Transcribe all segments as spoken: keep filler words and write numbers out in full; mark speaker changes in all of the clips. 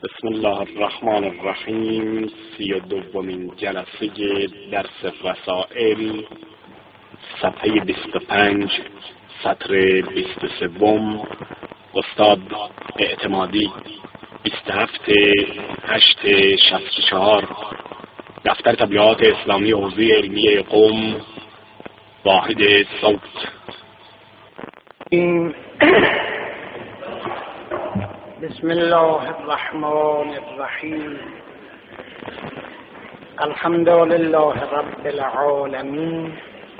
Speaker 1: بسم الله الرحمن الرحیم. سی و دومین جلسه درس رسائل، صفحه بیست و پنج، سطر بیست و سوم. استاد اعتمادی، بیست و هفت هشت شصت و چهار، دفتر تبلیغات اسلامی حوزه علمی قم، واحد صوت.
Speaker 2: بسم الله الرحمن الرحیم. الحمد لله رب العالمین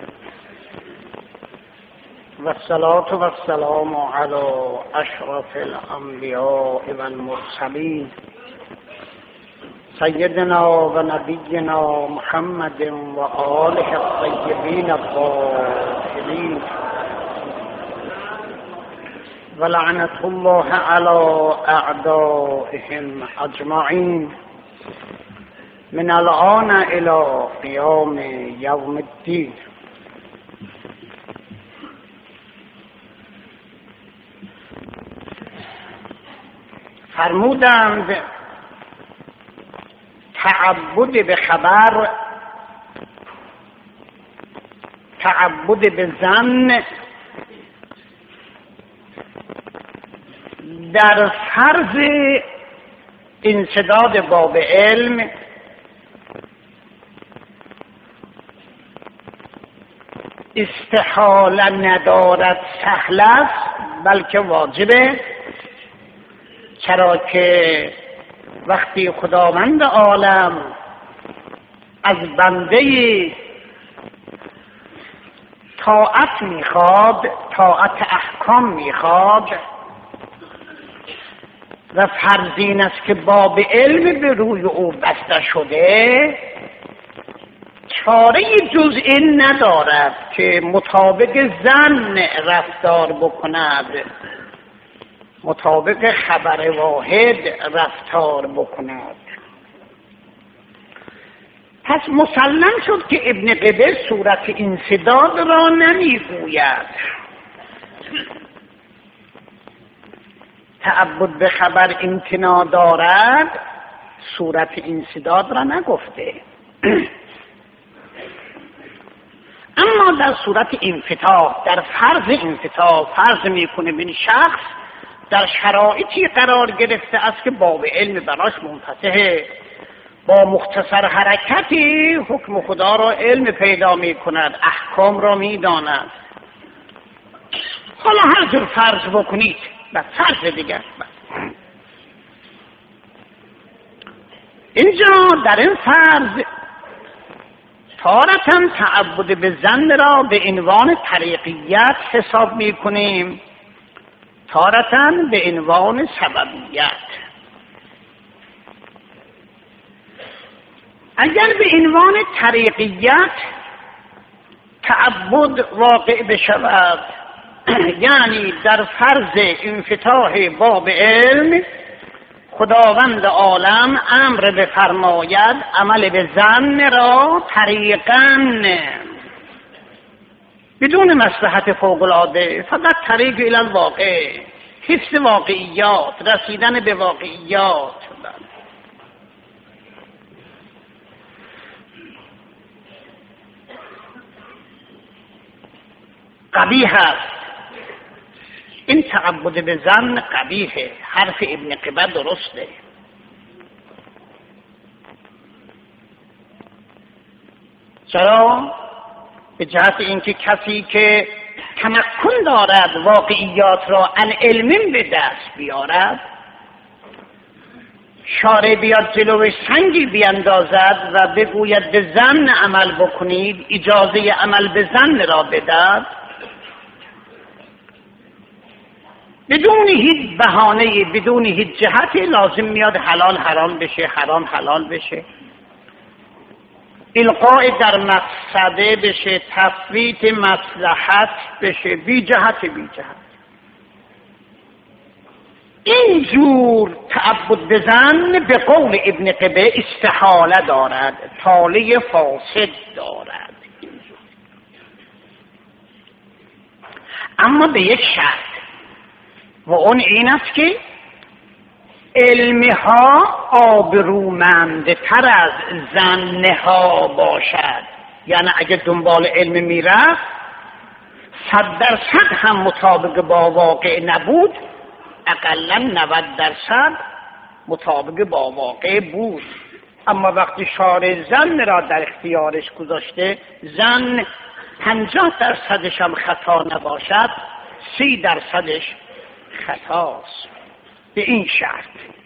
Speaker 2: و الصلاة و السلام علی اشرف الانبیاء و المرسلین سیدنا و نبینا محمد و آله الطیبین الطاهرین و لعنت الله علی اعدائهم اجمعین من الآن الی قیام یوم الدین. فرمودند تعبد به خبر، تعبد به ظن در فرض انسداد باب علم استحاله ندارد، سهل است، بلکه واجبه. چرا که وقتی خداوند عالم از بنده طاعت میخواد، طاعت احکام میخواد و فرض این است که باب علم به روی او بسته شده، چاره جز این ندارد که مطابق ظن رفتار بکند، مطابق خبر واحد رفتار بکند. پس مسلم شد که ابن قبه صورت انسداد را نمیگوید. تعبد به خبر امتناع دارد، صورت انسداد را نگفته. اما در صورت انفتاح، در فرض انفتاح، فرض میکنه بین شخص در شرایطی قرار گرفته است که باب علم براش منفتحه، با مختصر حرکتی حکم خدا را علم پیدا میکند، احکام را میداند. حالا هر جور فرض بکنید، بس فرض دیگر. اینجا در این فرض تارتاً تعبد به ظن را به عنوان طریقیت حساب میکنیم، تارتاً به عنوان سببیت. اگر به عنوان طریقیت تعبد واقع بشود، یعنی در فرض انفتاح باب علم خداوند عالم امر بفرماید عمل به ظن را طریقاً بدون مصلحت فوق‌العاده، فقط طریق الی الواقع، حفظ واقعیات، رسیدن به واقعیات، قبیح است. این تعبد به ظن قبیحه. حرف ابن قبه درسته. چرا؟ به جهت اینکه کسی که تمکن دارد واقعیات را العلم به دست بیارد، شارع بیاد جلوش سنگی بیندازد و بگوید به ظن عمل بکنید، اجازه عمل به ظن را بدهد، بدون هیچ بهانه، بدون هیچ جهتی لازم میاد حلال حرام بشه، حرام حلال بشه، القاء در مفسده بشه، تفویت مصلحت بشه، بی جهت بی جهت. اینجور تعبد بزن به قول ابن قبه استحاله دارد، طالع فاسد دارد. اما به یک شرط، و اون این است که علمها آبرومندتر از زنها باشد. یعنی اگه دنبال علم میرفت صد درصد هم مطابق با واقع نبود، اقلا نود درصد مطابق با واقع بود. اما وقتی شارع زن را در اختیارش گذاشته، زن پنجاه درصدش هم خطا نباشد، سی درصدش خطاست. به این شرط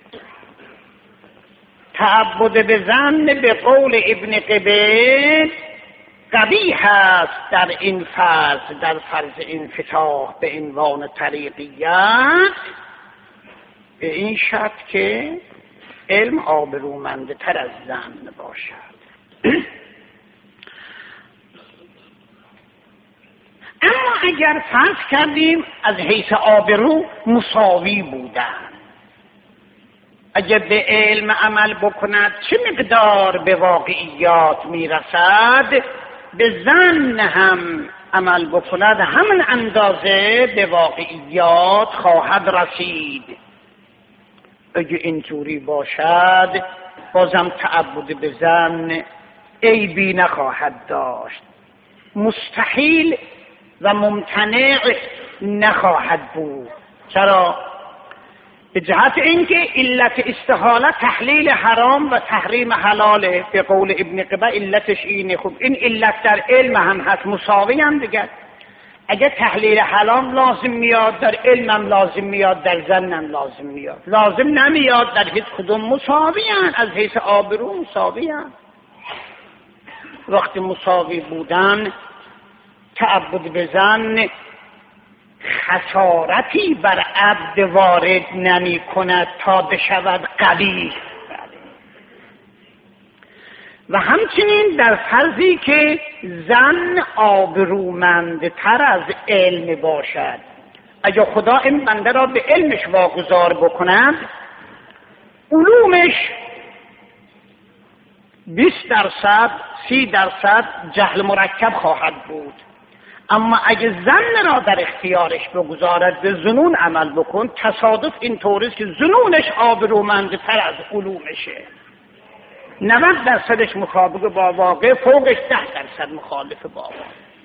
Speaker 2: تعبد به زن به قول ابن قبیل قبیح است در این فرض، در فرض انفتاح به عنوان طریقیت، به این شرط که علم آبرومندتر از زن باشد. اما اگر فرض کردیم از حیث آبرو مساوی بودن، اگر به علم عمل بکند چه مقدار به واقعیات میرسد، به زن هم عمل بکند همین اندازه به واقعیات خواهد رسید. اگه اینجوری باشد بازم تعبد به زن عیبی نخواهد داشت، مستحیل و ممتنع نخواهد بود. چرا؟ به جهت اینکه علت استحاله تحلیل حرام و تحریم حلاله. به قول ابن قبا علتش اینه. خب این علت در علم هم هست، مساوی هم دیگر. اگه تحلیل حرام لازم میاد در علم هم لازم میاد، در زن هم لازم میاد. لازم نمیاد در هیچ کدوم مساوی هم، از حیث آبرو مساوی هم. وقتی مساوی بودن تعبد به زن خسارتی بر عبد وارد نمی کند تا بشود قبیح. و همچنین در فرضی که زن آبرومندتر از علم باشد، اگر خدا این بنده را به علمش واگذار بکند، علومش بیست درصد سی درصد جهل مرکب خواهد بود. اما اگه زن را در اختیارش بگذارد به ظنون عمل بکن، تصادف این طوریست که ظنونش آبرومندتر از علومشه. نود درصدش مطابق با واقع، فوقش ده درصد مخالف با واقع.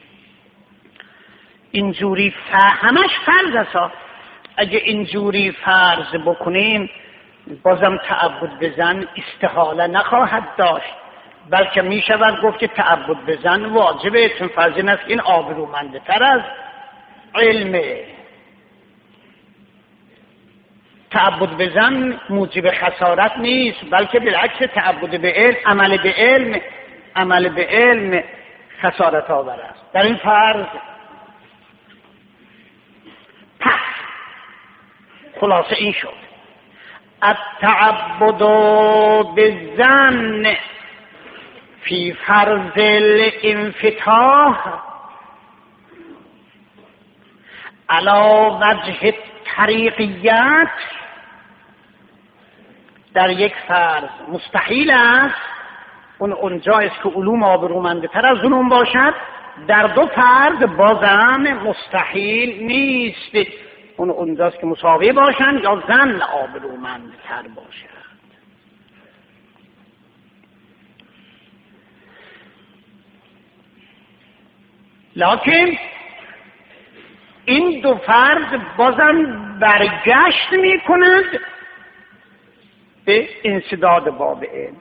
Speaker 2: اینجوری همش فرض است. اگه اینجوری فرض بکنیم بازم تعبد به زن استحاله نخواهد داشت، بلکه می شود گفت که تعبد به زن واجبه، چون فرض این است این آبرومندتر از علمه. تعبد به زن موجب خسارت نیست، بلکه بالعکس تعبد به علم، عمل به علم عمل به علم خسارت آور است در این فرض. پس خلاصه این شد التعبد بالزن فی فرض الانفتاح علی وجه طریقیت در یک فرض مستحیل است، اون اونجا است که علوم آبرومندتر از علوم باشد. در دو فرض بازم مستحیل نیست، اون اونجاست که مساوی باشند یا زن آبرومندتر باشد. لکن این دو فرض بازم برگشت می کند به انسداد باب علم.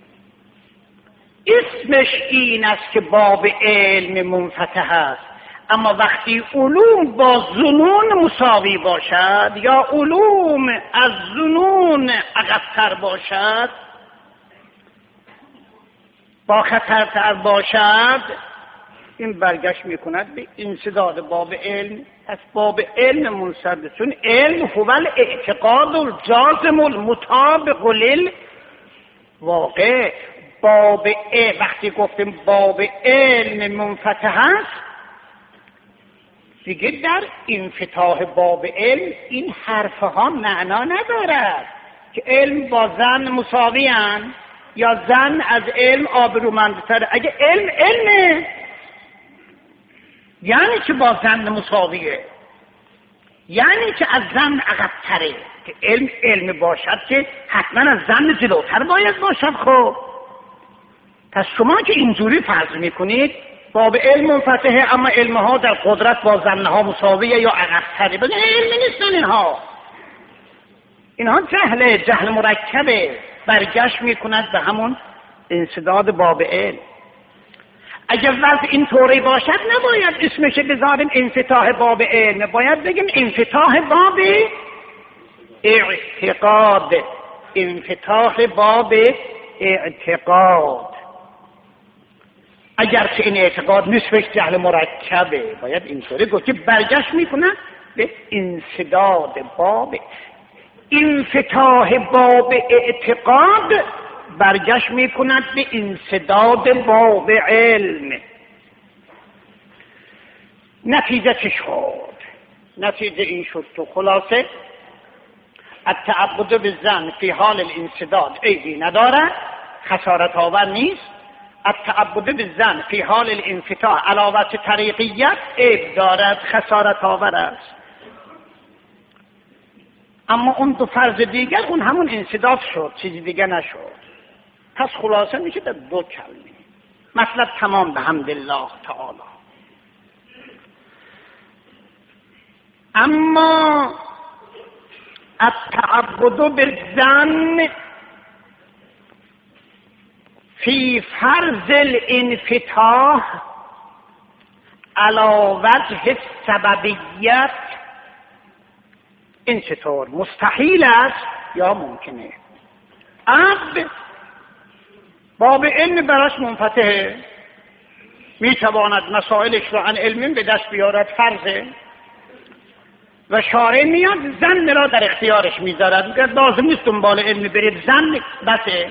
Speaker 2: اسمش این است که باب علم منفتح است، اما وقتی علوم با ظنون مساوی باشد یا علوم از ظنون عقب‌تر باشد، با خطرتر باشد، این برگشت میکند به انسداد باب علم. از باب علم منصرف، چون علم هو الاعتقاد الجازم المطابق للواقع. باب علم وقتی گفتیم باب علم منفتح است، دیگه در انفتاح باب علم این حرفها معنا ندارد که علم با زن مساوی اند یا زن از علم آبرومندتر. اگه علم علمه یعنی که با زن مساویه. یعنی که از زن عقب‌تره. که علم علم باشد که حتما از زن جلوتر باید باشد. خب پس شما که اینجوری فرض میکنید باب علم منفتحه، اما علمها در قدرت با زنها مساویه یا عقب‌تره. بگه علمی نیستن اینها، اینها جهله، جهل مرکبه، برگشت میکند به همون انسداد باب علم. اگر وضع این طوری باشد نباید اسمش بذاریم انفتاح باب علم، باید بگیم انفتاح باب اعتقاد، انفتاح باب اعتقاد. اگرچه این اعتقاد نصفش جهل مرکبه، باید اینطوری گفت که برگشت میکنه به انسداد باب. انفتاح باب اعتقاد برگشت میکند به انسداد باب علم. نتیجه چه شد؟ نتیجه این شد تو خلاصه التعبد بالظن فی حال الانسداد عیبی ندارد، خسارت آور نیست. التعبد بالظن فی حال الانفتاح علاوه طریقیت عیب دارد، خسارت آور است. اما اون دو فرض دیگر اون همون انسداد شد، چیزی دیگه نشد. پس خلاصه میشه در دو کلمه مطلب تمام به حمد الله تعالی. اما التعبد بالظن فی فرض الانفتاح علی وجه السببیت، این چطور؟ مستحیل است یا ممکنه؟ عبد باب علم براش منفتحه، میتواند مسائلش رو عن علم به دست بیارد، فرضه، و شارع میاد زن را در اختیارش میذارد، میگه لازم نیست دنبال علم برید، زن بسه.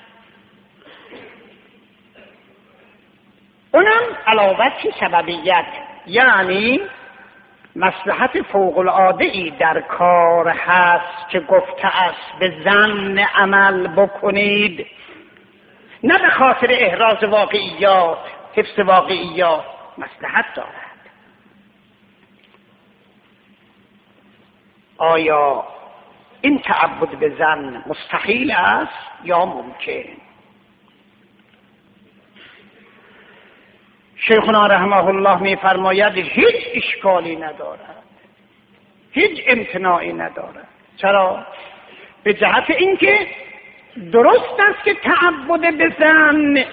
Speaker 2: اونم علاوه چی سببیت، یعنی مصلحت فوق العاده ای در کار هست که گفته است به زن عمل بکنید، نه به خاطر احراز واقعیات، حفظ واقعیات، مصلحت دارد. آیا این تعبد به زن مستحیل است یا ممکن؟ شیخنا رحمه الله می فرماید هیچ اشکالی ندارد، هیچ امتناعی ندارد. چرا؟ به جهت اینکه درست است که تعبد به زن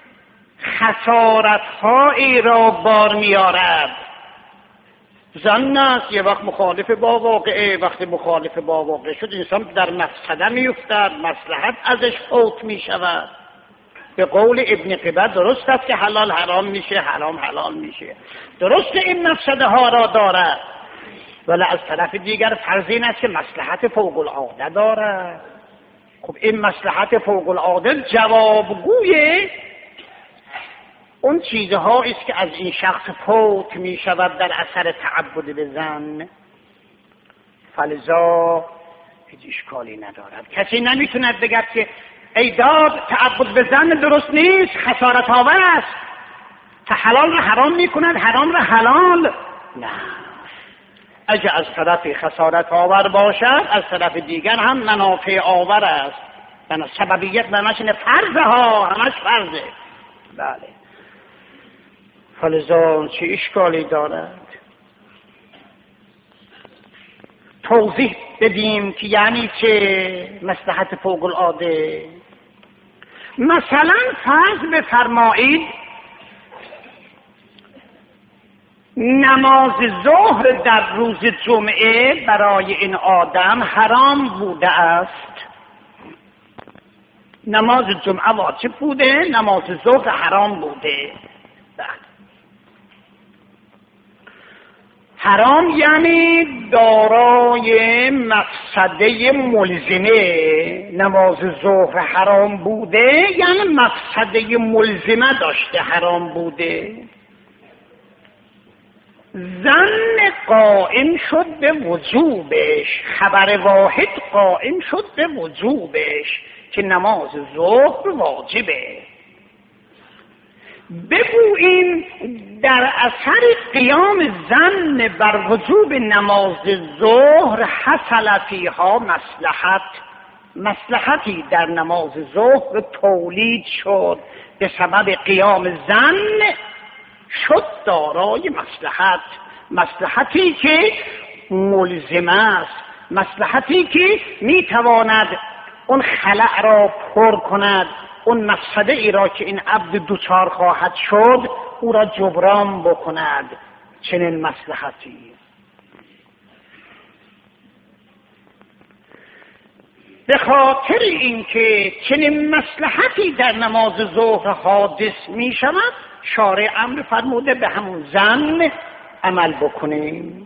Speaker 2: خسارت‌هایی را بار می‌آورد. زن است یه وقت مخالف با واقعه، وقتی مخالف با واقع شد انسان در مفسده می‌افتد، مصلحت ازش فوت می‌شود. به قول ابن قبه درست است که حلال حرام میشه، حرام حلال میشه، درست این مفسده ها را دارد، ولی از طرف دیگر فرض این است که مصلحت فوق العاده دارد. خب این مصلحت فوق العاده جوابگوی اون چیزهایی است که از این شخص فوت می شود در اثر تعبد به زن، فلذا هیچ اشکالی ندارد. کسی نمیتوند بگه که ای داد تعبد به زن درست نیست، خسارت آور است، تا حلال را حرام میکند، حرام را حلال. نه، اگه از طرف خسارت آور باشد از طرف دیگر هم منافع آور است. یعنی سببیت معنیش اینه فرضه ها، همش فرضه. بله، فلذا چه اشکالی دارد؟ توضیح بدیم که یعنی چه مصلحت فوق العاده. مثلا فرض بفرمایید نماز ظهر در روز جمعه برای این آدم حرام بوده است. نماز جمعه واجب بوده، نماز ظهر حرام بوده. حرام یعنی دارای مفسده ملزمه. نماز ظهر حرام بوده یعنی مفسده ملزمه داشته، حرام بوده. ظن قائم شد به وجوبش، خبر واحد قائم شد به وجوبش که نماز ظهر واجبه. بگوییم در اثر قیام زن بر وجوب نماز ظهر حصل فیها مصلحت، مصلحتی در نماز ظهر تولید شد، به سبب قیام زن شد دارای مصلحت، مصلحتی که ملزم است، مصلحتی که میتواند اون خلأ را پر کند، اون مفسده ای را که این عبد دوچار خواهد شد او را جبران بکند. چنین مصلحتی به خاطر اینکه چنین مصلحتی در نماز ظهر حادث می شود، شارع امر فرموده به همون زن عمل بکنیم.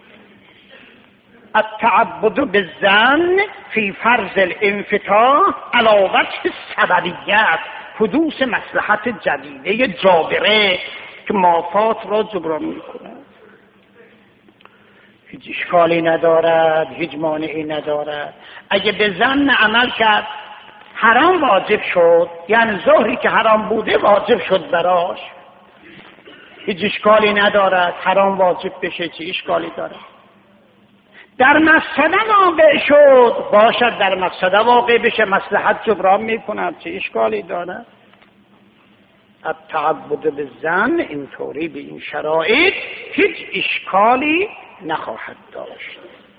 Speaker 2: التعبد بالظن فی فرض الانفتاح علی وجه سببیت، حدوث مصلحت جدیده جابره که مافات را جبران می‌کند. هیچ اشکالی ندارد، هیچ مانعی ندارد. اگه به ظن عمل کرد حرام واجب شد، یعنی ظهری که حرام بوده واجب شد براش، هیچ اشکالی ندارد. حرام واجب بشه چه اشکالی دارد؟ در مفسده واقع شد، باشد در مفسده واقع بشه، مصلحت جبران میکند، چه اشکالی دارد؟ التعبد بالظن اینطوری به این شرایط هیچ اشکالی نخواهد داشت.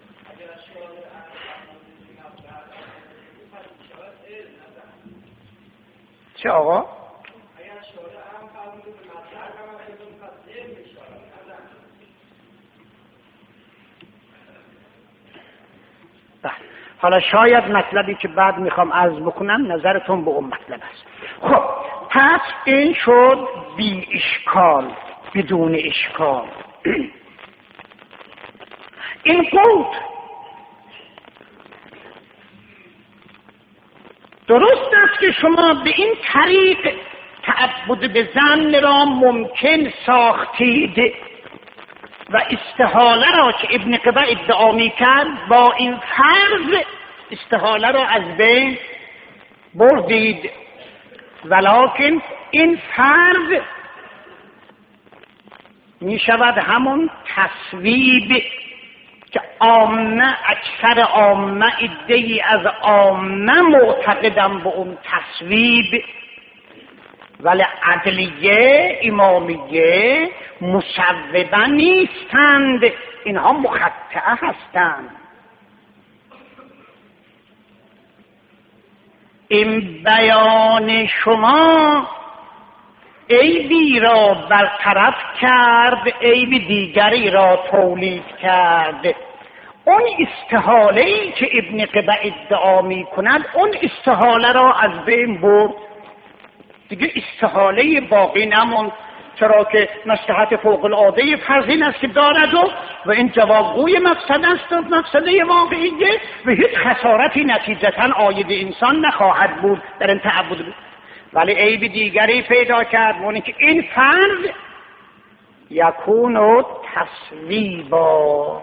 Speaker 2: چه آقا؟ حالا شاید مطلبی که بعد میخوام عرض بکنم نظرتون به اون مطلب است. خب پس این شد بی اشکال، بدون اشکال. این قول درست است که شما به این طریق تعبد به ظن را ممکن ساختید و استحاله را که ابن قبا ادعا می‌کرد با این فرض استحاله را از بین بردید، ولکن این فرض می شود همون تصویب که عامه، اکثر عامه، عده‌ای از عامه معتقدن به اون تصویب، ولی عدلیه، امامیه مصوبه نیستند، اینها مخطئه هستند. این بیان شما عیبی را برطرف کرد، عیب دیگری را تولید کرد. اون استحاله‌ای که ابن قبا ادعا می کند، اون استحاله را از بین برد، دیگه استحاله باقی نماند، چرا که مصلحت فوق العاده فرض این است که دارد و و این جوابگوی مفسده است و مفسده واقعیه و هیچ خسارتی نتیجتا عاید انسان نخواهد بود در این تعبد. ولی عیب دیگری پیدا کرد، اونی که این فرض یکون تصویبا،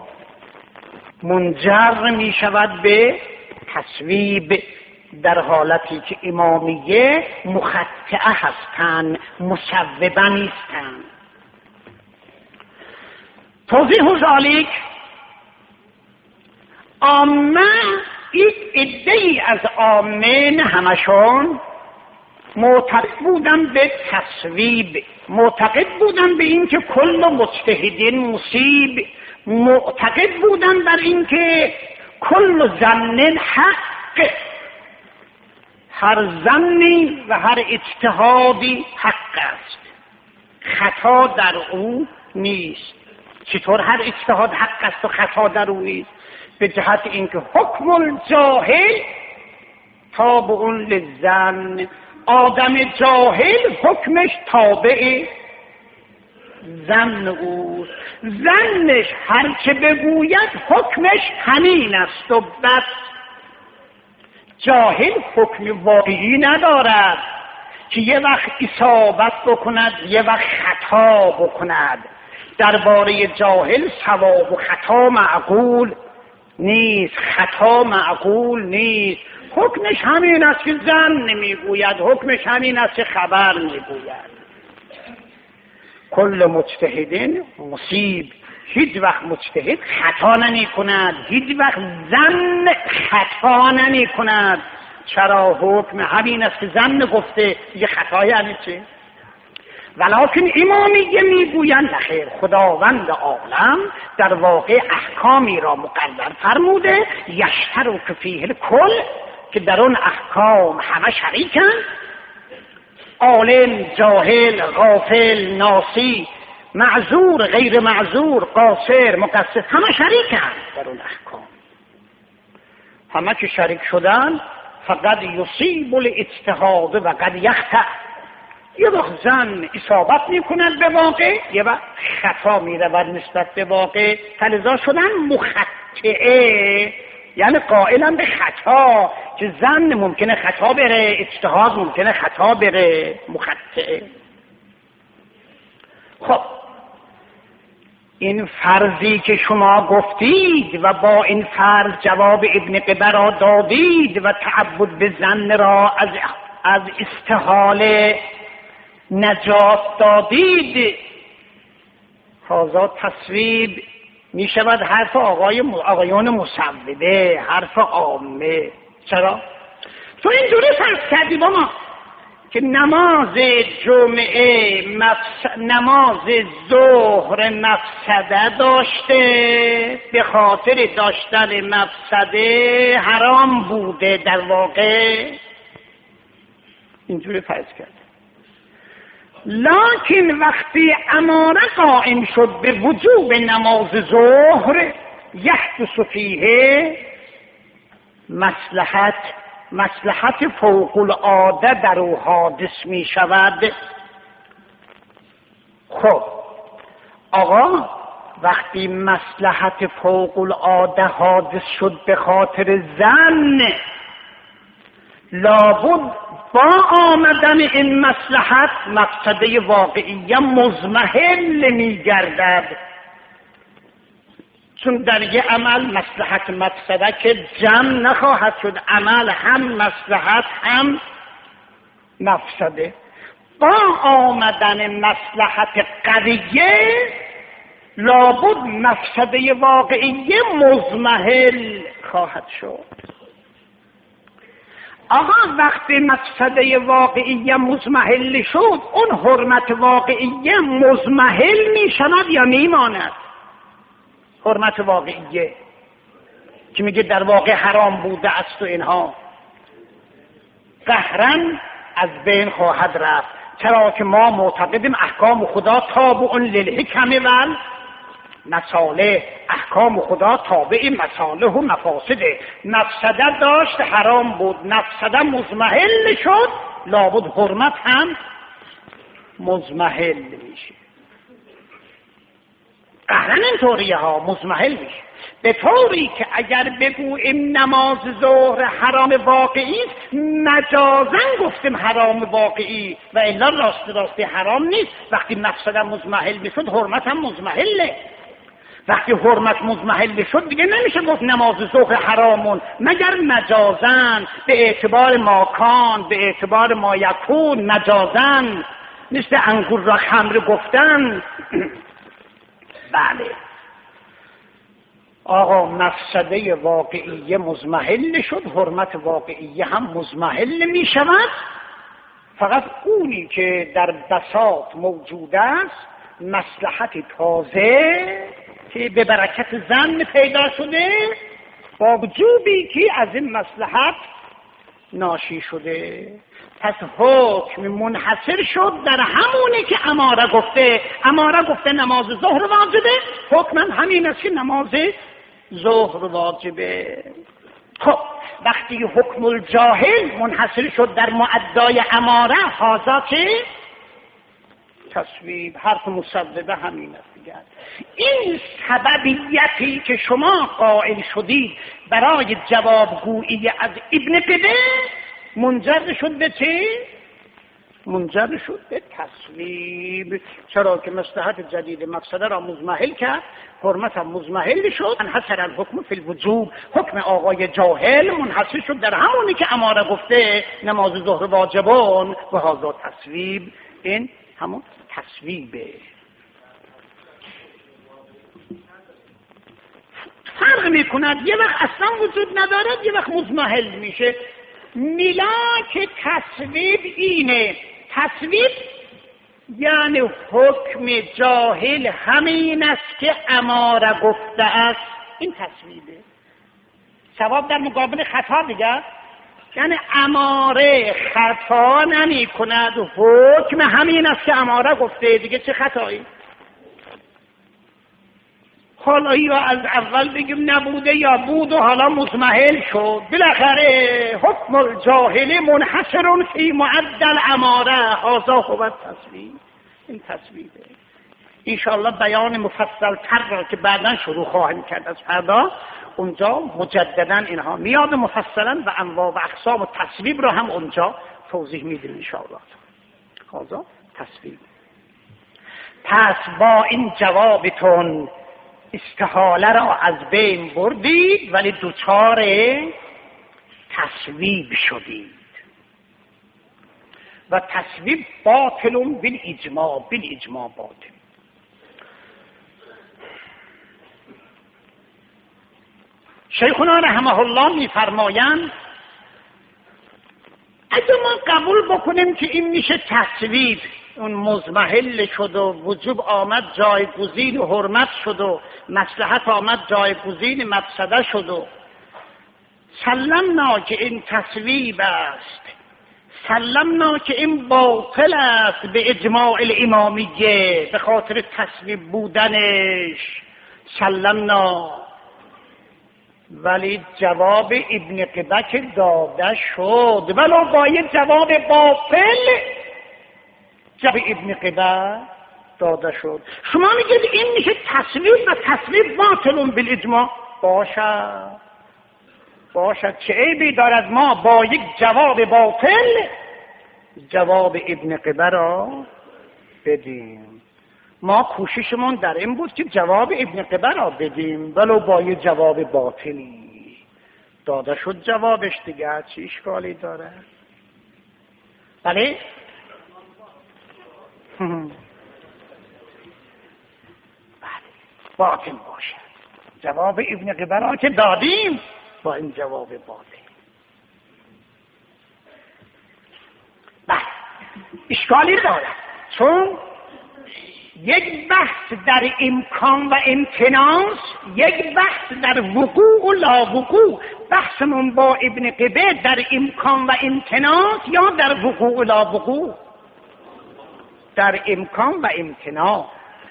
Speaker 2: منجر می شود به تصویب، در حالتی که امامیه مخطئه هستند، مصوبه نیستند. توضیح ذالک، عامه یک عده‌ای از عامه، نه همشون، معتقد بودن به تصویب، معتقد بودن به این که کل مجتهدین مصیب، معتقد بودن بر این که کل ظن حق، هر ظنی و هر اجتهادی حق است، خطا در او نیست. چطور هر اجتهاد حق است و خطا در او نیست؟ به جهت اینکه حکم الجاهل تابع للظن، آدم جاهل حکمش تابع ظن او، ظنش هر چه بگوید حکمش همین است و بس. جاهل حکم واقعی ندارد که یه وقت اصابت بکند یه وقت خطا بکند. درباره جاهل صواب و خطا معقول نیست، خطا معقول نیست. حکمش همین است که ظن میگوید، حکمش همین است که خبر میگوید. کل مجتهدین مصیب، هیچ وقت مجتهد خطا نمی کند، هیچ وقت ظن خطا نمی کند. چرا؟ حکم همین است که ظن گفته یه خطای یعنی چه؟ ولکن امامیه میگویند نخیر، خداوند عالم در واقع احکامی را مقرر فرموده یشترک فیه الکل، که در اون احکام همه شریکن، عالم، جاهل، غافل، ناسی، معذور، غیر معذور، قاصر، مقصر، همه شریکن در اون احکام. همه که شریک شدن فقط یصیب الاجتهاد و قد یخطأ، یه وقت زن اصابت میکند به واقع، یه وقت خطا میرود نسبت به واقع، فلذا شدن مخطئه، یعنی قائلن به خطا، که زن ممکنه خطا بره، اجتهاد ممکنه خطا بره، مخطئه. خب این فرضی که شما گفتید و با این فرض جواب ابن قبه را دادید و تعبد به زن را از از استحاله نجات دادید، هذا تصویب می شود حرف آقای آقایان مصوبه، حرف عامه. چرا؟ تو اینجوری فرض کردی با ما که نماز جمعه مفس... نماز ظهر مفسده داشته، به خاطر داشتن مفسده حرام بوده، در واقع اینجوری فرض کرد. لکن وقتی اماره قائم شد به وجوب نماز ظهر، یحدث فیه مصلحت، مصلحت فوق العاده در او حادث می شود. خب آقا وقتی مصلحت فوق العاده حادث شد به خاطر زن، لابد با آمدن این مصلحت مقصده واقعیه مضمحل می گردد، چون در یه عمل مصلحت مقصده که جمع نخواهد شد، عمل هم مصلحت هم مفسده. با آمدن مصلحت قریه لابد مفسده واقعیه مضمحل خواهد شد. آقا وقتی مفسده واقعیه مضمحل شد، اون حرمت واقعیه مضمحل می شود یا می ماند؟ حرمت واقعیه که میگه در واقع حرام بوده است و اینها قهرن از بین خواهد رفت. چرا که ما معتقدیم احکام خدا تابع للحکم و مصالح، احکام خدا تابع مصالح و مفاسده. مفسده داشت حرام بود، مفسده مضمحل شد، لابد حرمت هم مضمحل میشه. قهرن اینطوریه ها، مضمحل میشه. به طوری که اگر بگوییم نماز ظهر حرام واقعی است، مجازن گفتیم حرام واقعی و الا راست راستی حرام نیست. وقتی مفسده مضمحل میشد حرمت هم مضمحله. وقتی حرمت مضمحل شد دیگه نمیشه گفت نماز ظهر حرامون، مگر مجازن به اعتبار ماکان، به اعتبار ما یکون، مجازن مثل انگور را خمر گفتن. بله آقا مفسده واقعیه مضمحل شد، حرمت واقعیه هم مضمحل می شود. فقط اونی که در بساط موجود است مصلحت تازه که به برکت زن پیدا شده، با وجوبی که از این مصلحت ناشی شده. پس حکم منحصر شد در همونی که اماره گفته. اماره گفته نماز ظهر واجبه، حکم همین است که نماز ظهر واجبه. خب وقتی حکم الجاهل منحصر شد در معدای اماره، هذا که تصویب، حرف مصوبه همین است دیگر. این سببیتی که شما قائل شدید برای جوابگویی از ابن قبه منجر شد به چه؟ منجر شد به تصویب. چرا که مصلحت جدید مقصده را مضمحل کرد، حرمت هم مضمحل شد. انحصر الحکم فی الوجوب، حکم آقای جاهل منحصر شد در همونی که اماره گفته نماز ظهر واجبون و هذا تصویب. این همون تصویبه. فرق میکند، یه وقت اصلا وجود ندارد، یه وقت مضمحل میشه. ملاک تصویب اینه، تصویب یعنی حکم جاهل همین است که اماره گفته است، این تصویبه. ثواب در مقابل خطا دیگه، یعنی اماره خطا نمی کند، حکم همین است که اماره گفته، دیگه چه خطایی؟ حالا یا از اول بگیم نبوده یا بود و حالا مضمحل شد، بالاخره حکم الجاهل منحصر فی معدل اماره، هذا هو تصویب. این تصویبه. انشاءالله بیان مفصل تر را که بعدا شروع خواهیم کرد از فردا، اونجا مجددا اینها میاد مفصلا و انواع و اقسام و تصویب را هم اونجا توضیح میدیم انشاءالله. هذا تصویب. پس با این جوابتون استحاله را از بین بردید ولی دوچار تصویب شدید و تصویب باطل بالاجماع، بالاجماع باطل. شیخنا رحمه الله میفرمایند اگه ما قبول بکنیم که این میشه تصویب، اون مضمحل شد و وجوب آمد جایگزین و حرمت شد و مصلحت آمد جایگزین مفسده شد و سلمنا که این تصویب است، سلمنا که این باطل است به اجماع الامامیه، به خاطر تصویب بودنش سلمنا. ولی جواب ابن قبک داده شد، ولو با یه جواب باطل جواب ابن قبک داده شد. شما میگید این میشه تصویب و تصویب باطل بالاجماع. باشد باشد، چه عیبی دارد ما با یک جواب باطل جواب ابن قبک را بدیم؟ ما کوششمون در این بود که جواب ابن قبک را بدیم ولو با یه جواب باطلی. داده شد جوابش دیگه، چه اشکالی داره؟ بله باطل باشه. جواب ابن قبک را که دادیم با این جواب باطل. بله اشکالی داره، چون یک بحث در امکان و امتناع، یک بحث در وقوع و لا وقوع. بحثمون با ابن قبک در امکان و امتناع یا در وقوع و لا وقوع؟ در امکان و امتناع.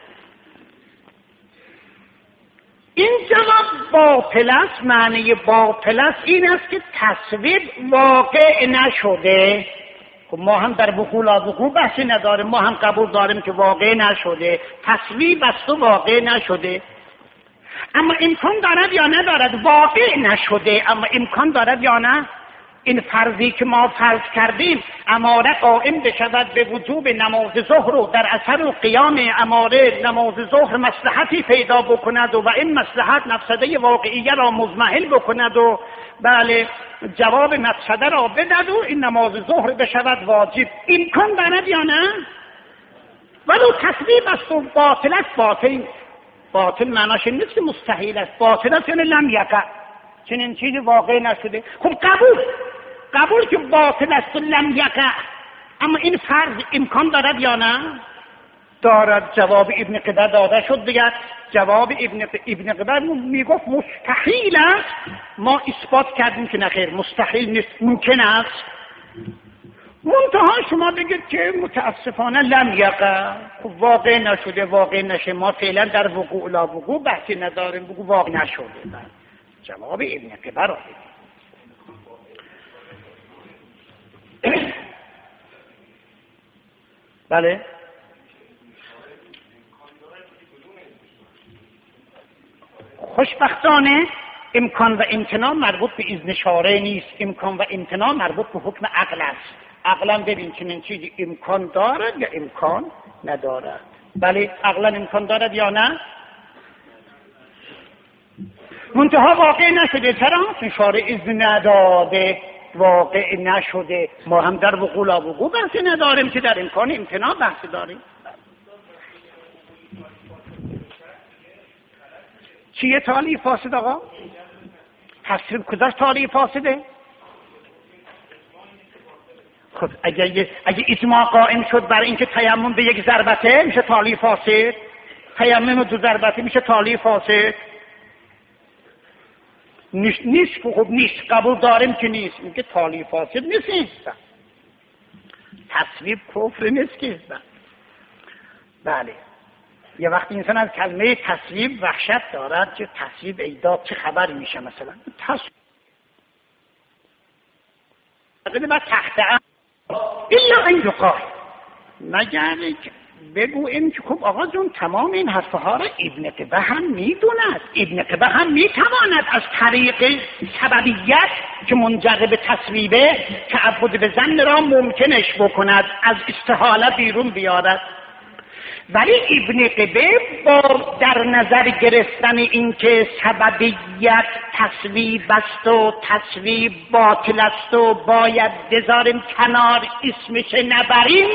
Speaker 2: این جواب باطل است. معنی باطل است این است که تصویب واقع نشده. ما هم در وقوع لا وقوع بحثی نداریم، ما هم قبول داریم که واقع نشده، تصویب است و واقع نشده. اما امکان دارد یا ندارد؟ واقع نشده اما امکان دارد یا نه؟ این فرضی که ما فرض کردیم اماره قائم بشود به وجوب نماز ظهر و در اثر و قیام اماره نماز ظهر مصلحتی پیدا بکند و, و این مصلحت مفسده واقعیه را مضمحل بکند و بله جواب مفسده را بدهد و این نماز ظهر بشود واجب. امکان دارد یا نه؟ ولو تصویب است و باطل است. باطل باطل معناش این نیست که مستحیل است، باطل است یعنی لم یقع، چنین چیزی واقع نشده. خب قبول قبول که باطل است و لم یقع، اما این فرض امکان دارد یا نه؟ دارد. جواب ابن قبک داده شد دیگر. جواب ابن ابن قبک میگفت مستحیل است، ما اثبات کردیم که نخیر مستحیل نیست، ممکن است. منتها شما بگید که متاسفانه لم یقع، واقع نشده. واقع نشه ما فعلا در وقوع لا وقوع بحثی نداریم، بگو واقع نشده. جواب ابن قبک را بدید. بله خوشبختانه امکان و امتناع مربوط به اذن شارع نیست، امکان و امتناع مربوط به حکم عقل است. عقلا ببین چنین چیزی امکان دارد یا امکان ندارد. بله عقلا امکان دارد یا نه؟ منتها واقع نشده. چرا؟ چون شارع اذن نداده، واقع نشده. ما هم در وقوع لا وقوع بحثی نداریم که در امکان امتناع بحث داریم. چیه تالی فاسد آقا؟ تصویب کجاش تالی فاسده؟ خب اگه اگه اجماع قائم شد برای اینکه تیمم به یک ضربته میشه تالی فاسد، تیمم دو ضربته میشه تالی فاسد. نیست نیست خب نیست، قبول داریم که نیست، میگه تالی فاسد نیست. تصویب کفر نیست که بله. یه وقتی انسان از کلمه تصویب وحشت دارد که تصویب ایداد چه خبر میشه، مثلا تصویب بعد تحت الا ان یقال، مگر بگوییم که خب آقا جون تمام این حرفها را ابن قبه هم میدوند، ابن قبه هم میتواند از طریق سببیت که منجر به تصویبه تعبد به زن را ممکنش بکند، از استحاله بیرون بیارد. ولی ابن قبه با در نظر گرفتن اینکه سببیت تصویب است و تصویب باطل است و باید بذاریم کنار اسمش نبریم،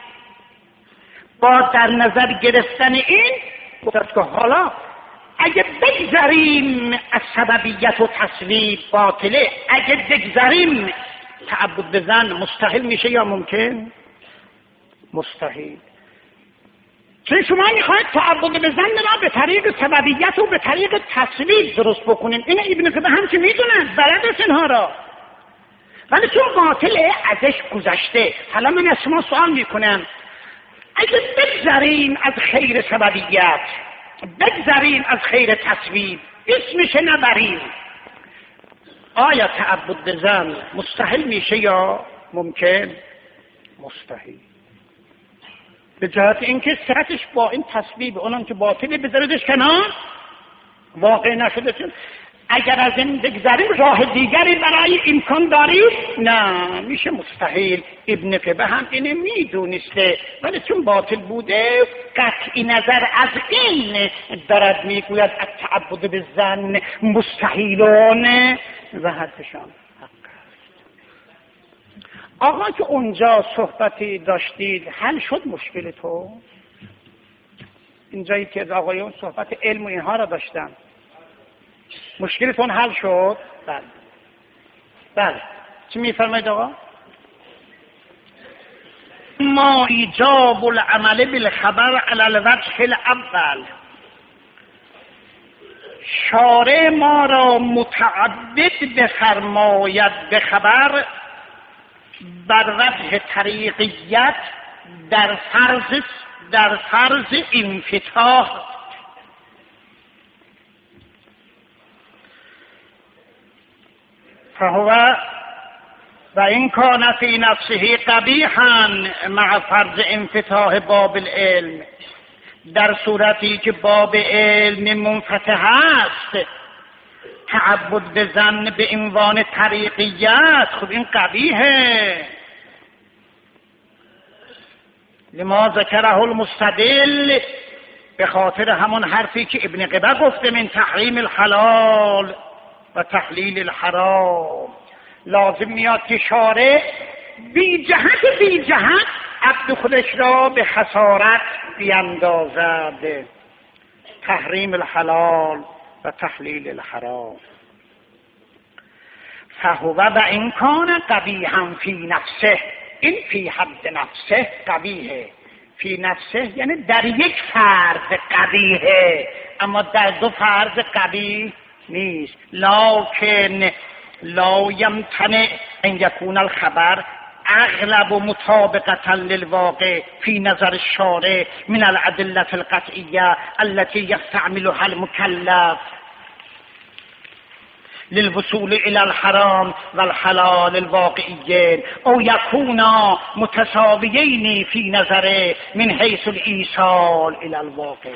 Speaker 2: با در نظر گرفتن این گفت که حالا اگه بگذاریم از سببیت و تصویب باطله، اگه بگذاریم تعبد به زن مستحیل میشه یا ممکن؟ مستحیل. چون شما میخواید تعبد به زن را به طریق سببیت و به طریق تصویب درست بکنین، این ابن قبه هم که میدونن بلدست اینها را، ولی چون باطله ازش گذشته. حالا من از شما سوال میکنم، اگه بگذاریم از خیر سببیت، بگذاریم از خیر تصویب، اسمش نبریم، آیا تعبد به زن مستحیل میشه یا ممکن؟ مستحیل. به جهت اینکه صحتش با این تصویب اونم که باطله بذاردش کنار، واقع نشده. چون اگر از این بگذاریم راه دیگری برای امکان داریم؟ نه، میشه مستحیل. ابن قبه هم اینه میدونسته، ولی چون باطل بوده قطعی نظر از این دارد میگوید از تعبد به زن مستحیلون و حدشان. آقا که اونجا صحبتی داشتید حل شد مشکل تو؟ اینجایی که آقایون صحبت علم و اینها را داشتن، مشکلتون حل شد؟ بله بله. چی میفرمایید آقا؟ ما ایجاب العمل بالخبر علی الوجه الاول، شارع ما را متعبد بفرماید به خبر بر وجه طریقیت در فرض در فرض انفتاح. فهو و این کان فی نفسه قبیحا مع فرض انفتاح باب العلم، در صورتی که باب علم منفتح است تعبد به زن به عنوان طریقیت، خب این قبیحه. لما ذکره المستدل، به خاطر همون حرفی که ابن قبه گفته من تحریم الحلال و تحلیل الحرام، لازم میاد که شارع بی جهت بی جهت عبد خودش را به خسارت بیندازد. تحریم الحلال و تحلیل الحرام. فهو و این کان قبیحا فی نفسه، این فی حد نفسه قبیحه. فی نفسه یعنی در یک فرد قبیحه، اما در دو فرد قبیح نیست. لکن لا یمتنع ان یکون الخبر اغلب مطابقتا للواقع فی نظر الشارع من الادله القطعیه التي یستعملها المکلف للوصول الى الحرام والحلال الواقعيين او يكونا متساويين في نظره من حيث الايصال الى الواقع.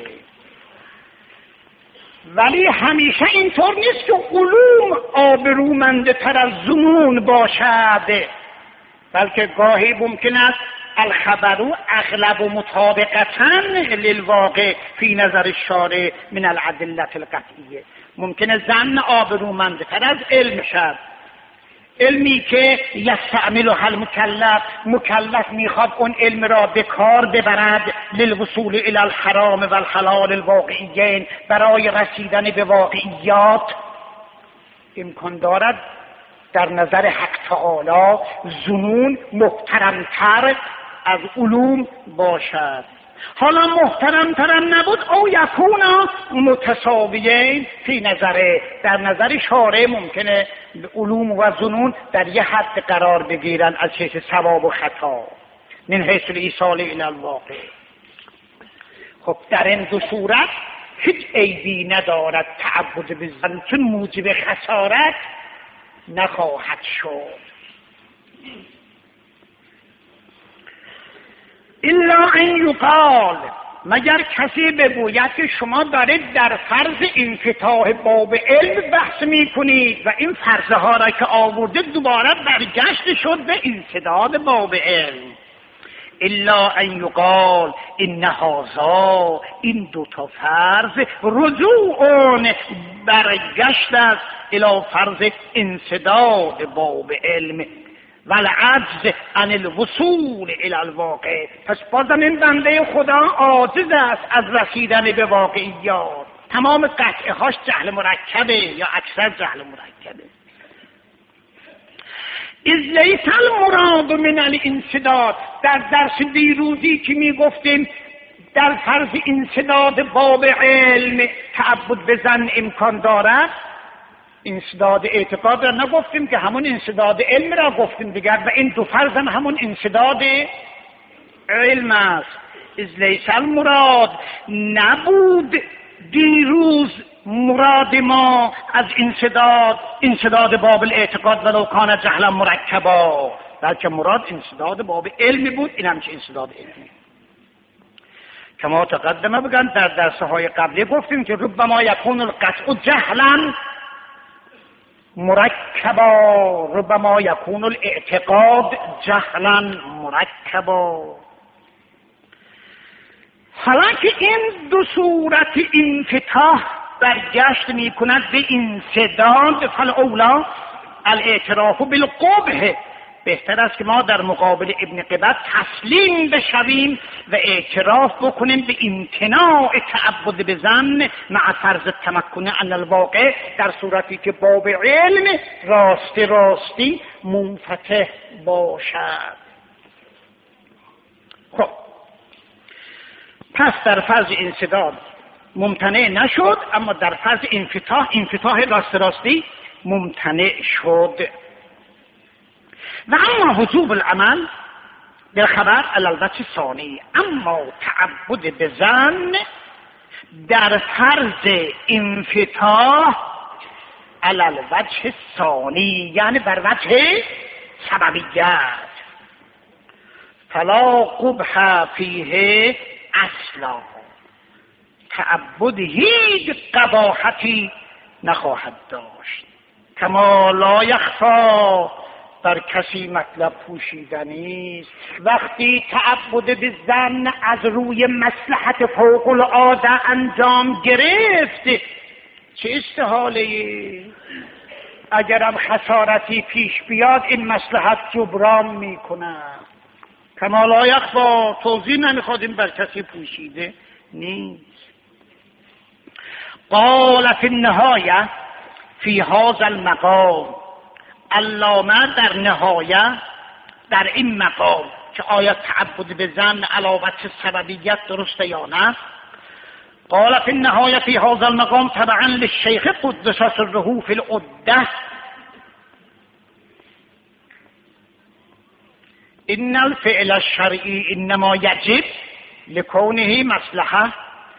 Speaker 2: ولی همیشه اینطور نیست که علوم آبرومندتر از ظنون باشد، بلکه گاهی ممکن است الخبر اغلب مطابقتا للواقع فی نظر الشارع من الادله القطعیه. ممکنه ظن آبرومندتر از علم شد. علمی که یستعملها المکلف، مکلف میخواد اون علم را به کار ببرد للوصول الی الحرام و الحلال الواقعیین، برای رسیدن به واقعیات. امکان دارد در نظر حق تعالی ظنون محترمتر از علوم باشد. حالا محترمترم نبود او یکونا متساویین فی نظره، در نظر شارع ممکنه علوم و ظنون در یه حد قرار بگیرن از حیث ثواب و خطا من حیث الایصال الی الواقع. خب در این دو صورت هیچ عیبی ندارد تعبد به ظن، چون موجب خسارت نخواهد شد. الا ان یقال، مگر کسی بگوید که شما دارید در فرض انفتاح باب علم بحث می کنید و این فرضه ها را که آورده دوباره برگشت شد به انسداد باب علم. الا ان یقال ان هذا، این دو تا فرض رجوع برگشت است الی فرض انسداد باب علم والعجز عن الوصول الی الواقع. پس بازم این بنده خدا عاجز است از رسیدن به واقعیات. تمام قطعه هاش جهل مرکبه یا اکثر جهل مرکبه. اذ لیس المراد من الانسداد، در درس دیروزی که می گفتیم در فرض انسداد باب علم تعبد به ظن امکان دارد، انسداد اعتقاد را نگفتیم که همون انسداد علم را گفتیم دیگر، و این دو فرض هم همون انسداد علم است. اذ لیس المراد، نبود دیروز مراد ما از انسداد انسداد باب الاعتقاد ولو کان جهلا مرکبا، بلکه مراد انسداد باب علم بود. این هم که انسداد علمی کما تقدمه بگن در درسهای قبلی گفتیم که ربما یکون القطع جهلا مرکبا، ربما یکون الاعتقاد جهلا مرکبا. حالا که این دو صورت انفتاح برگشت می کند به انسداد، فالاولا الاعتراف بالقبح، بهتر است که ما در مقابل ابن قبط تسلیم بشویم و اعتراف بکنیم به امتناع تعبد به ظن مع فرض التمکن عن الواقع، در صورتی که باب علم راستی راستی منفتح باشد. خب پس در فرض انسداد ممتنع نشد، اما در فرض انفتاح انفتاح راست راستی ممتنع شد. و اما حضور العمل بالخبر علی الوجه ثانی، اما تعبد به ظن در فرض انفتاح علی الوجه ثانی، یعنی بر وجه سببیت، فلا قبح فیه اصلا، تعبد هیچ قباحتی نخواهد داشت. کما لا یخفا، در کسی مطلب پوشیدنی است. وقتی تعبد به ظن از روی مصلحت فوق العاده انجام گرفت، چه استحاله اگرم خسارتی پیش بیاد این مصلحت جبران میکنه. کما لا یخفا، توضیح نمیخواد، این بر کسی پوشیده نیست. قال فی النهایه فی هذا المقام، علامه در نهایه در این مقام که آیا تعبد به ظن علاوه سببیت درسته یا نه، قال فی النهایه فی هذا المقام تبعا للشیخ قدس سره فی العده ان الفعل الشرعی انما یجب لکونه مصلحه،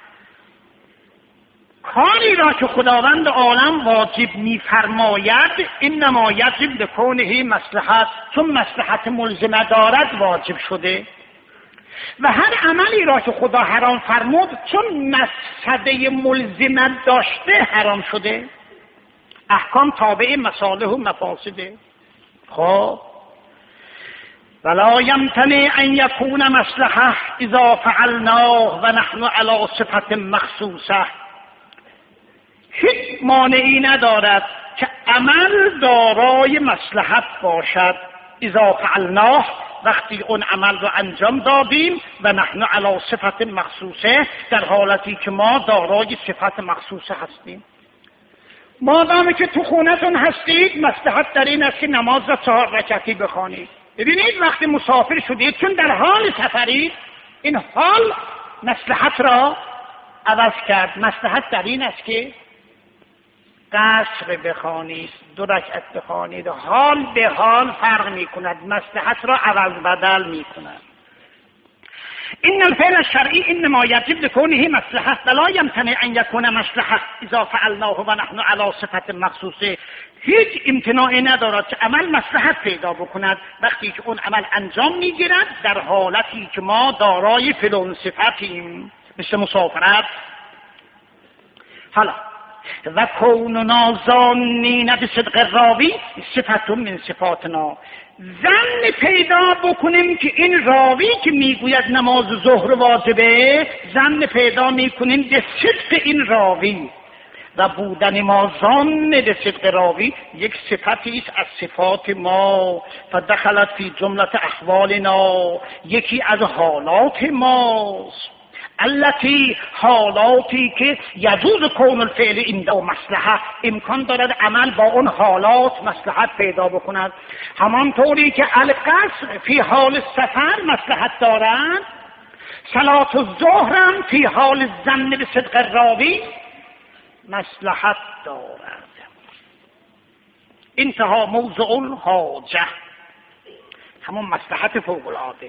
Speaker 2: کاری را که خداوند عالم واجب می‌فرماید انما یجب لکونه مصلحت، چون مصلحت ملزمه دارد واجب شده. و هر عملی را که خدا حرام فرمود چون مفسده ملزمه داشته حرام شده. احکام تابع مصالح و مفاسده. خب ولا یمتنع ان یکون مصلحه اذا فعلناه و نحن علی صفت مخصوصه، هیچ مانعی ندارد که عمل دارای مصلحت باشد. اذا فعلناه، وقتی اون عمل رو انجام دادیم، و نحن علی صفت مخصوصه، در حالتی که ما دارای صفت مخصوصه هستیم. مادامی که تو خونتون هستید، مصلحت در این است که نماز را چهار رکعتی بخوانید. ببینید وقتی مسافر شدید، چون در حال سفرید، این حال مصلحت را عوض کرد. مصلحت در این است که قصر بخوانید، دو رکعت بخوانید. حال به حال فرق می کند، مصلحت را عوض بدل می کند. این الفعل الشرعی انما یجب لکونه مصلحه ولا یمتنع ان یکون مصلحه اذا فعلناه و نحن علی صفت مخصوصه. هیچ امتناعی ندارد که عمل مصلحت پیدا بکند وقتی که اون عمل انجام میگیرد در حالتی که ما دارای فلان صفتیم، مثل مسافرت. حالا و کوننا ظانین بصدق راوی صفت من صفاتنا، ظن پیدا بکنیم که این راوی که میگوید نماز ظهر واجبه، ظن پیدا میکنیم به صدق این راوی، و بودن ما ظن به صدق راوی یک صفتی است از صفات ما. فدخلت فی جملت احوالنا، یکی از حالات ماست. التي، حالاتی که یجوز کون الفعل عنده مصلحه، امکان دارد عمل با اون حالات مصلحت پیدا بکند. همانطوری که القصر فی حال سفر مصلحت دارند، صلات الظهر هم فی حال ظن به صدق راوی مصلحت دارد. انتها موضع الحاجه، همون مصلحت فوق العاده.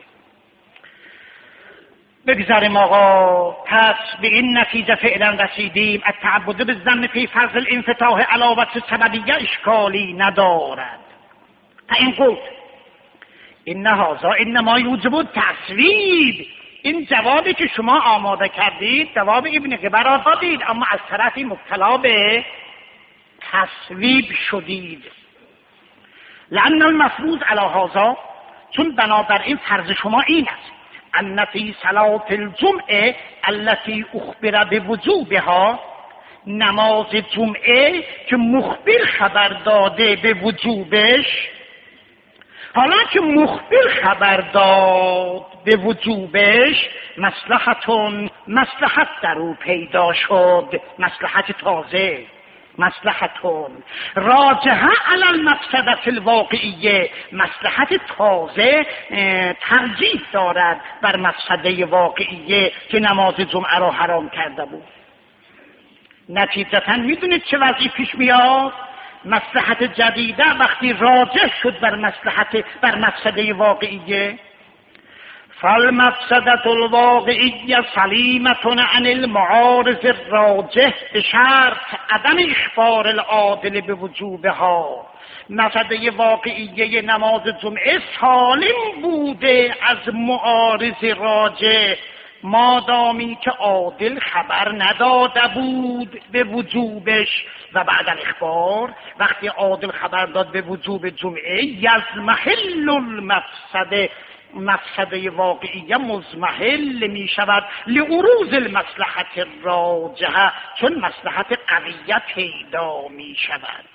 Speaker 2: بگذاریم آقا، پس به این نتیجه فعلا رسیدیم التعبد بالظن فی فرض الانفتاح علاوه سببیه اشکالی ندارد. فإن قلت این هذا انما یوجب التصویب، این جوابی که شما آماده کردید جواب ابن قبر را دادید، اما از طرفی مبتلا به تصویب شدید. لأن المفروض علی هذا، چون بنابراین فرض شما این است ان فی صلات الجمعه التي اخبر بوجوبها، نماز جمعه که مخبر خبر داده به وجوبش، حالا که مخبر خبر داد به وجوبش، مصلحتون مصلحت در او پیدا شد، مصلحت تازه، مصلحتون راجحه علی المفسده الواقعیه، مصلحت تازه ترجیح دارد بر مفسده واقعیه که نماز جمعه را حرام کرده بود. نتیجتا میدونید چه وضعی پیش میاد؟ مصلحت جدیده وقتی راجح شد بر مصلحت بر مفسده واقعیه، فالمفسدة الواقعیه سلیمة عن المعارض الراجح بشرط عدم اخبار العادل به وجوبها. مفسده واقعیه نماز جمعه سالم بوده از معارض راجح، مادامی که عادل خبر نداده بود به وجوبش، و بعد الاخبار وقتی عادل خبر داد به وجوب جمعه، یضمحل المفسده، مفسده واقعیه مضمحل می شود لعروض المصلحت الراجحه، چون مصلحت قویه پیدا می شود.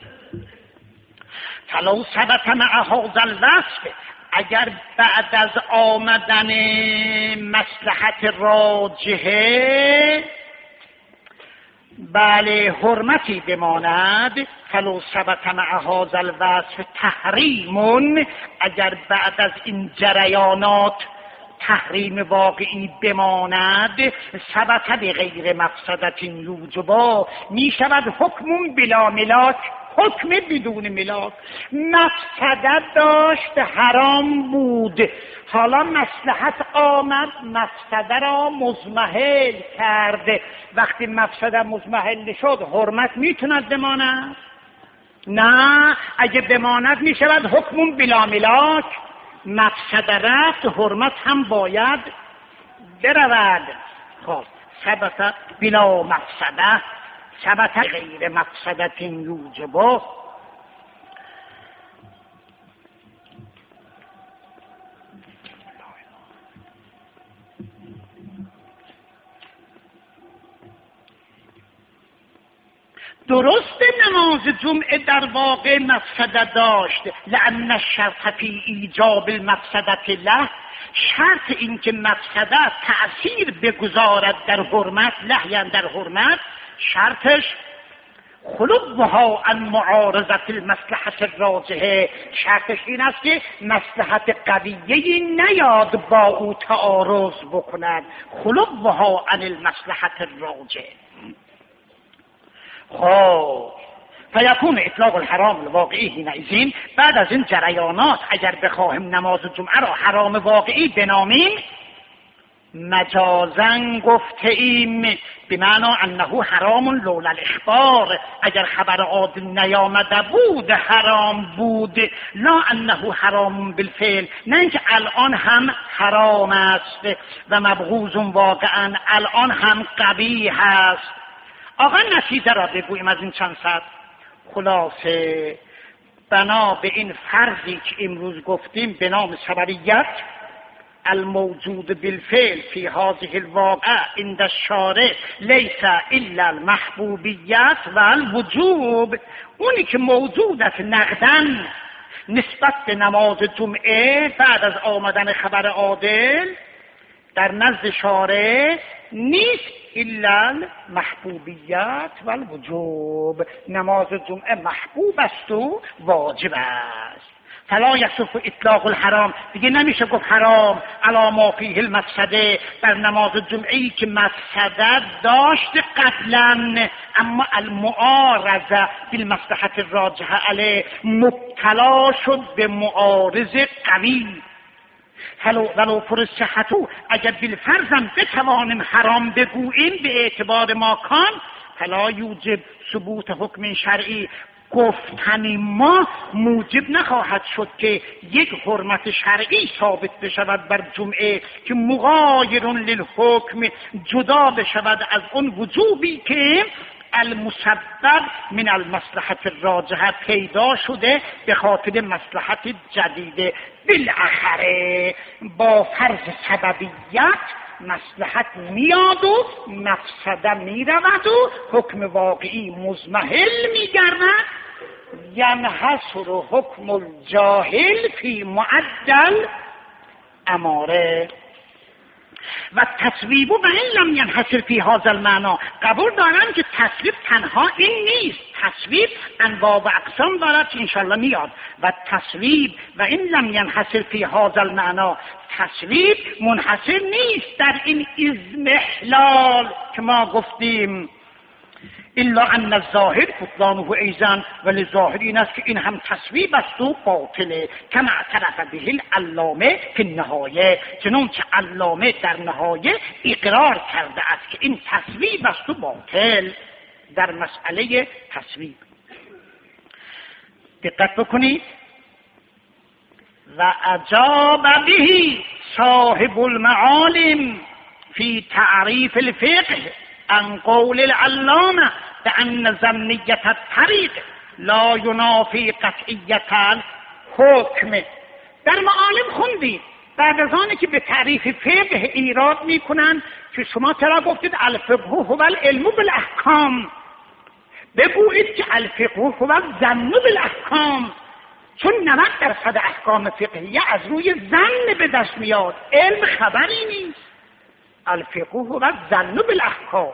Speaker 2: فلو ثبت مع هذا الوصف، اگر بعد از آمدن مصلحت راجحه بله حرمتی بماند، فلو ثبت مع هذا الوصف تحریم، اگر بعد از این جریانات تحریم واقعی بماند، ثبت بغیر مفسدت یوجبا، می شود حکم بلا ملاک، حکم بدون ملاک. مفسدت داشت، حرام بود، حالا مصلحت آمد مفسده را مضمحل کرده. وقتی مفسده مضمحل شد حرمت میتوند بماند؟ نه، اگه بماند میشود حکم بلا ملاک. مفسده رفت، حرمت هم باید برود. خب ثبت بلا مفسده، ثبت غیر مفسدت یوجبه. درست نماز جمعه در واقع مفسده داشت، لأن الشرط فی ایجاب المفسدة له، شرط این که مفسده تأثیر بگذارد در حرمت، له یعنی در حرمت، شرطش خلوها عن معارضة المصلحة الراجحه، شرطش این است که مصلحت قویه‌ای نیاد با او تعارض بکند، خلوها عن المصلحة الراجحه. خب فیکون اطلاق الحرام الواقعی حینئذ، بعد از این جریانات اگر بخواهیم نماز جمعه را حرام واقعی بنامیم، مجازن گفته ایم بمعنی انه حرام لولا الاخبار، اگر خبر عادل نیامده بود حرام بود، لا انه حرام بالفعل، نه اینکه الان هم حرام است و مبغوض واقعا الان هم قبیح است. آقا نتیجه را بگوییم از این چند سطر. خلاصه بنا به این فرضی که امروز گفتیم به نام سببیت، الموجود بالفعل فی هذه الواقع عند الشارع لیس الا المحبوبیت و الوجوب، اونی که موجود است نقدن نسبت به نماز جمعه بعد از آمدن خبر عادل در نزد شارع نیست الا المحبوبیت و الوجوب، نماز جمعه محبوب است و واجب است. فلا یصح اطلاق الحرام، دیگه نمیشه گفت حرام علی ما فیه المفسده، در نماز جمعه‌ای که مفسده داشت قبلا اما المعارضه بالمصلحة الراجحه علیه، مبتلا شد به معارض قوی. ولو ولو فرصحتو، اگر بالفرضم بتوانیم حرام بگوییم به اعتبار ما کان، فلا یوجب ثبوت حکم شرعی، گفتن ما موجب نخواهد شد که یک حرمت شرعی ثابت بشود بر جمعه که مغایر للحکم، جدا بشود از اون وجوبی که المسبب من المصلحة الراجحه پیدا شده به خاطر مصلحت جدیده. بالاخره با فرض سببیت مصلحت میاد و مفسده میرود و حکم واقعی مضمحل میگردد. ینحصر حکم الجاهل فی معدل اماره و تصویب و این لم ینحصر فی هذا المعنی. قبول دارم که تصویب تنها این نیست، تصویب انواع و اقسام دارد که انشاءالله میاد، و تصویب و این لم ینحصر فی هذا المعنی، تصویب منحصر نیست در این اضمحلال که ما گفتیم، الا ان الظاهر بطلانه ایضا، ولی ظاهر این است که این هم تصویب است و باطله، کما اعترف به العلامه فی النهایه، چنانچه علامه در نهایه اقرار کرده است که این تصویب است و باطل در مسئله تصویب. دقت بکنید. و اجاب به صاحب المعالم فی تعریف الفقه عن قول العلامه بأن ظنیت الطریق لا ینافی قطعیت الحکم. در معالم خوندید بعد از آنی که به تعریف فقه ایراد میکنن که شما چرا گفتید الفقه هو العلم بالاحکام، بگویید که الفقه هو الظن بالاحکام، چون نود درصد احکام فقهیه از روی ظن به دست میاد، علم خبری نیست. الفقه هو الظن بالاحکام.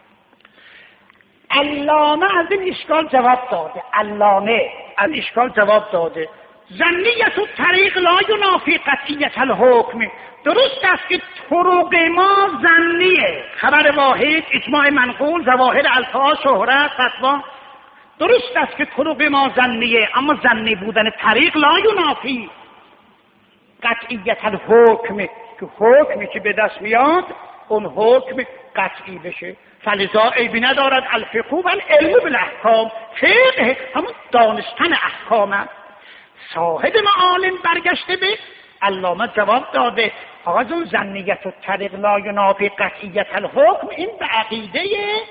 Speaker 2: علامه از این اشکال جواب داده، علامه از اشکال جواب داده ظنیت الطریق لا ینافی قطعیت الحکم. درست است که طرق ما ظنیه، خبر واحد، اجماع منقول، ظواهر الفاظ، شهرت، فتوا، درست است که طرق ما ظنیه، اما ظنی بودن طریق لا ینافی قطعیت الحکم، که حکمی که به دست میاد اون حکم قطعی بشه. فلذا عیبی ندارد الفقه و العلم بالاحکام، فقه همون دانستن احکام است. صاحب معالم برگشته به علامه جواب داده آقا جون ظنیت الطریق لا ینافی قطعیت الحکم، این به عقیده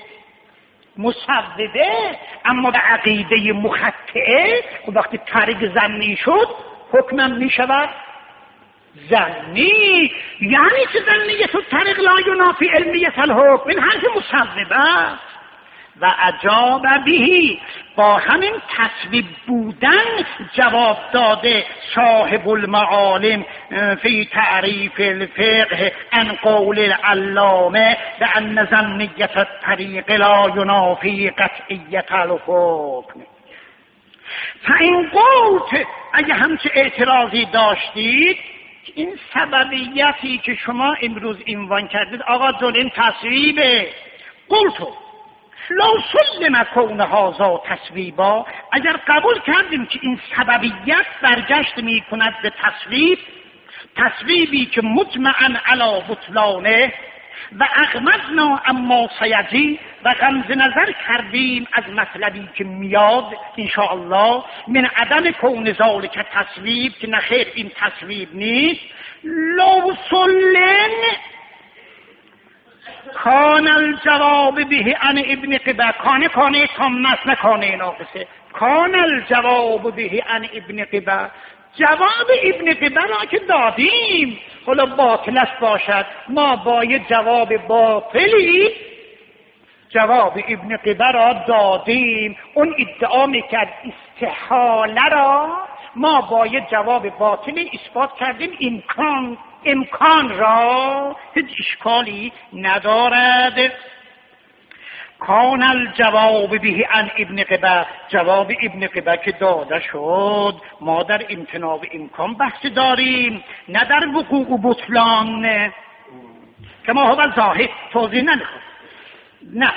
Speaker 2: مصوبه، اما به عقیده مخطئه وقتی طریق ظنی شد حکمم میشود ظنی. یعنی که ظنیت الطریق لا ینافی علمیت الحکم، این حرف مصوبه است. و اجاب بهی، با همین تصویب بودن جواب داده صاحب المعالم فی تعریف الفقه عن قول العلامه بأن ظنیت الطریق لا ینافی قطعیت الحکم. فاین قلت، اگه همچه اعتراضی داشتید، این سببیتی که شما امروز عنوان کردید آقا جون این تصویبه، قلتو لو سلم کون هذا تصویبا، اگر قبول کردیم که این سببیت برگشت می کند به تصویب، تصویبی که مطمئن علی بطلانه و اغمضنا اما سیجی، و غمز نظر کردیم از مطلبی که میاد انشاءالله من عدم کون ذالک تصویب، که نخیر این تصویب نیست. لو سلم کان الجواب به عن ابن قبه، کانه کانه تام نه کانه ناقصه، کان الجواب به عن ابن قبه، جواب ابن قبه را که دادیم، حالا باطل است باشد، ما با یه جواب باطلی جواب ابن قبه را دادیم، اون ادعا میکرد استحاله را، ما با یه جواب باطلی اثبات کردیم امکان امکان را، هیچ اشکالی ندارد. کان الجواب به عن ابن قبه، جواب ابن قبه که داده شد، ما در امتناع امکان بحث داریم، نه در وقوع و بطلان، که ما هو ظاهر توضیح نمیخواد. نه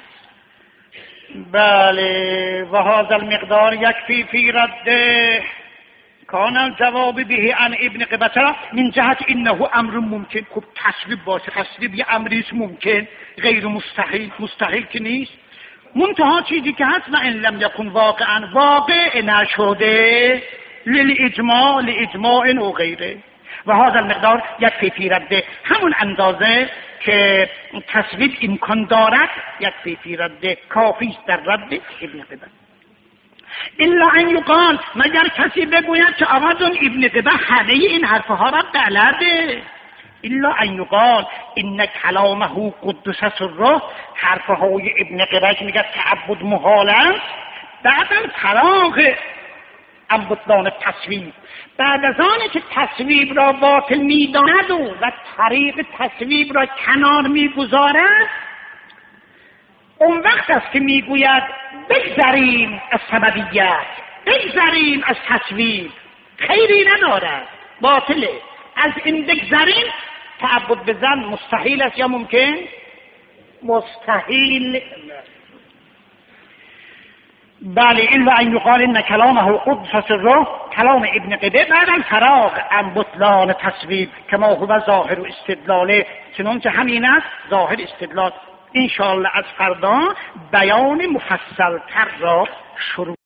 Speaker 2: بله، و هذا المقدار یکفی فی رده کان الجواب به عن ابن قبه، چرا؟ من جهت انه امر ممکن. خب تصویب باشه، تصویب یه امریست ممکن، غیر مستحیل، مستحیل که نیست. منتها چیزی که هست و ان لم یکن واقعا، واقع نشده، للاجماع لاجماع و غیره. و هذا المقدار یکفی فی رده، همون اندازه که تصویب امکان دارد، یکفی فی رده، کافی است در رد ابن قبه. الا ان یقال، مگر کسی بگوید که آقا جون ابن قبه همه این حرفها را بلده. الا ان یقال ان کلامه قدس سره، حرفهای ابن قبه که میگه تعبد محال است، بعد الفراغ عن بطلان تصویب، بعد از آنه که تصویب را باطل میداند و و طریق تصویب را کنار میگذارد، اون وقت است که میگوید بگذریم از سببیت، بگذریم از تصویب، خیری ندارد، باطله. از این بگذریم، تعبد به زن مستحیل است یا ممکن؟ مستحیل. بله، الا ان یقال ان کلامه قدس سره، کلام ابن قبه بعد الفراغ عن بطلان تصویب کما هو ظاهر و استدلاله، چنانچه همین است ظاهر استدلال. انشاءالله از فردا بیان مفصل تر را شروع